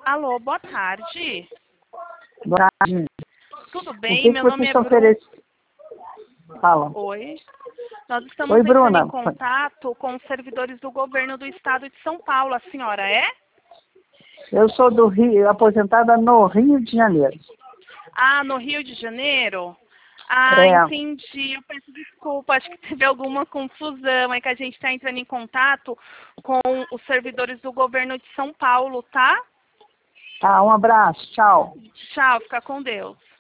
Alô, boa tarde. Boa tarde. Tudo bem? O que Meu você nome é se oferece? Fala. Oi. Nós estamos Oi, entrando Bruna. em contato com os servidores do governo do estado de São Paulo. A senhora é? Eu sou do Rio, aposentada no Rio de Janeiro. Ah, no Rio de Janeiro? Ah, É. entendi. Eu peço desculpa, acho que teve alguma confusão. É que a gente está entrando em contato com os servidores do governo de São Paulo, tá? Tá, um abraço. Tchau. Tchau, fica com Deus.